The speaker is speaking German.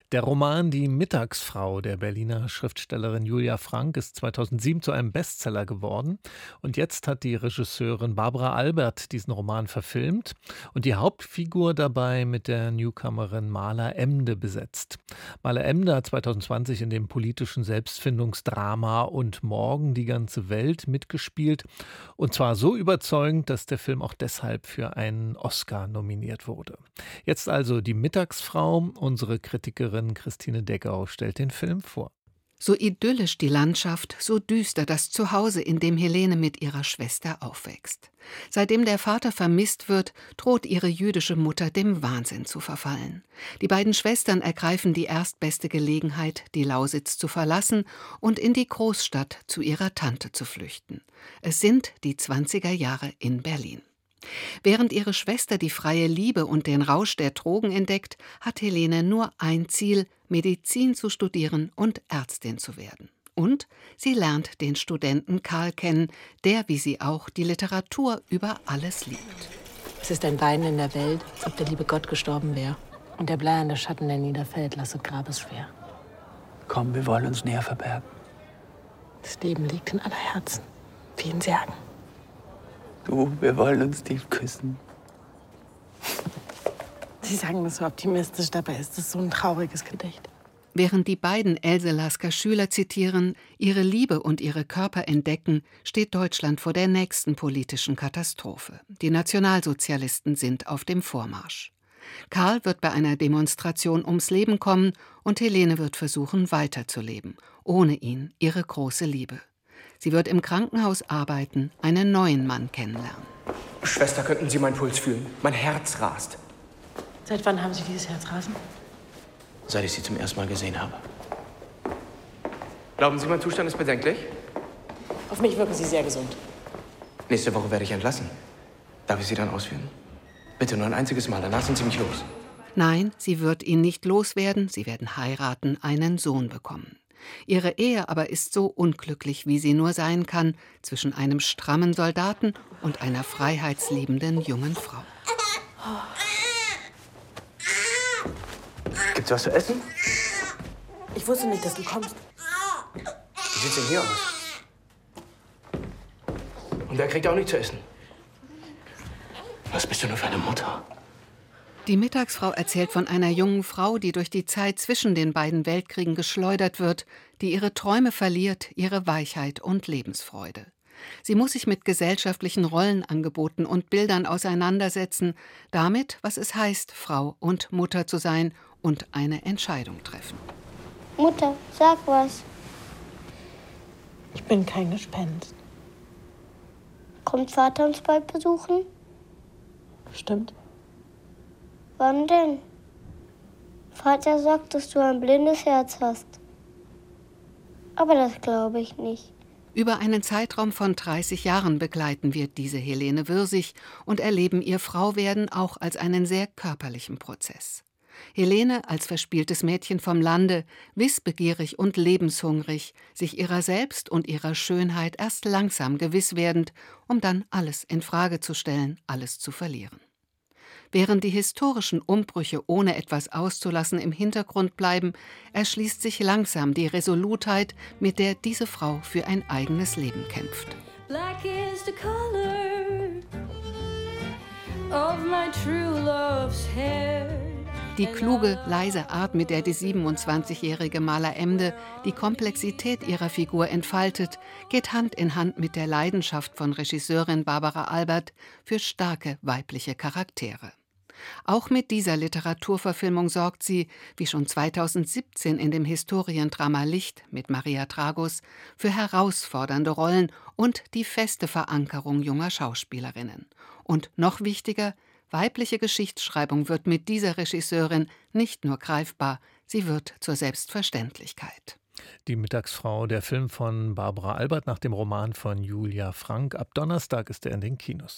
Der Roman Die Mittagsfrau der Berliner Schriftstellerin Julia Frank ist 2007 zu einem Bestseller geworden. Und jetzt hat die Regisseurin Barbara Albert diesen Roman verfilmt und die Hauptfigur dabei mit der Newcomerin Mala Emde besetzt. Mala Emde hat 2020 in dem politischen Selbstfindungsdrama Und Morgen die ganze Welt mitgespielt. Und zwar so überzeugend, dass der Film auch deshalb für einen Oscar nominiert wurde. Jetzt also Die Mittagsfrau. Unsere Kritikerin Christine Deckau stellt den Film vor. So idyllisch die Landschaft, so düster das Zuhause, in dem Helene mit ihrer Schwester aufwächst. Seitdem der Vater vermisst wird, droht ihre jüdische Mutter dem Wahnsinn zu verfallen. Die beiden Schwestern ergreifen die erstbeste Gelegenheit, die Lausitz zu verlassen und in die Großstadt zu ihrer Tante zu flüchten. Es sind die 20er Jahre in Berlin. Während ihre Schwester die freie Liebe und den Rausch der Drogen entdeckt, hat Helene nur ein Ziel: Medizin zu studieren und Ärztin zu werden. Und sie lernt den Studenten Karl kennen, der wie sie auch die Literatur über alles liebt. Es ist ein Weinen in der Welt, als ob der liebe Gott gestorben wäre. Und der bleiernde Schatten, der niederfällt, lasset grabesschwer. Komm, wir wollen uns näher verbergen. Das Leben liegt in aller Herzen, wie in Särgen. Du, wir wollen uns tief küssen. Sie sagen das so optimistisch, dabei ist es so ein trauriges Gedicht. Während die beiden Else Lasker Schüler zitieren, ihre Liebe und ihre Körper entdecken, steht Deutschland vor der nächsten politischen Katastrophe. Die Nationalsozialisten sind auf dem Vormarsch. Karl wird bei einer Demonstration ums Leben kommen und Helene wird versuchen, weiterzuleben. Ohne ihn, ihre große Liebe. Sie wird im Krankenhaus arbeiten, einen neuen Mann kennenlernen. Schwester, könnten Sie meinen Puls fühlen? Mein Herz rast. Seit wann haben Sie dieses Herzrasen? Seit ich sie zum ersten Mal gesehen habe. Glauben Sie, mein Zustand ist bedenklich? Auf mich wirken Sie sehr gesund. Nächste Woche werde ich entlassen. Darf ich Sie dann ausführen? Bitte nur ein einziges Mal, danach sind Sie mich los. Nein, sie wird ihn nicht loswerden, sie werden heiraten, einen Sohn bekommen. Ihre Ehe aber ist so unglücklich, wie sie nur sein kann, zwischen einem strammen Soldaten und einer freiheitsliebenden jungen Frau. Gibt's was zu essen? Ich wusste nicht, dass du kommst. Wie sieht's denn hier aus? Und der kriegt auch nichts zu essen. Was bist du nur für eine Mutter? Die Mittagsfrau erzählt von einer jungen Frau, die durch die Zeit zwischen den beiden Weltkriegen geschleudert wird, die ihre Träume verliert, ihre Weichheit und Lebensfreude. Sie muss sich mit gesellschaftlichen Rollenangeboten und Bildern auseinandersetzen, damit, was es heißt, Frau und Mutter zu sein und eine Entscheidung treffen. Mutter, sag was. Ich bin kein Gespenst. Kommt Vater uns bald besuchen? Stimmt. Wann denn? Vater sagt, dass du ein blindes Herz hast. Aber das glaube ich nicht. Über einen Zeitraum von 30 Jahren begleiten wir diese Helene Würsig und erleben ihr Frauwerden auch als einen sehr körperlichen Prozess. Helene als verspieltes Mädchen vom Lande, wissbegierig und lebenshungrig, sich ihrer selbst und ihrer Schönheit erst langsam gewiss werdend, um dann alles in Frage zu stellen, alles zu verlieren. Während die historischen Umbrüche ohne etwas auszulassen im Hintergrund bleiben, erschließt sich langsam die Resolutheit, mit der diese Frau für ein eigenes Leben kämpft. Black is the color of my true love's hair. Die kluge, leise Art, mit der die 27-jährige Mala Emde die Komplexität ihrer Figur entfaltet, geht Hand in Hand mit der Leidenschaft von Regisseurin Barbara Albert für starke weibliche Charaktere. Auch mit dieser Literaturverfilmung sorgt sie, wie schon 2017 in dem Historiendrama Licht mit Maria Dragos, für herausfordernde Rollen und die feste Verankerung junger Schauspielerinnen. Und noch wichtiger: weibliche Geschichtsschreibung wird mit dieser Regisseurin nicht nur greifbar, sie wird zur Selbstverständlichkeit. Die Mittagsfrau, der Film von Barbara Albert nach dem Roman von Julia Frank. Ab Donnerstag ist er in den Kinos.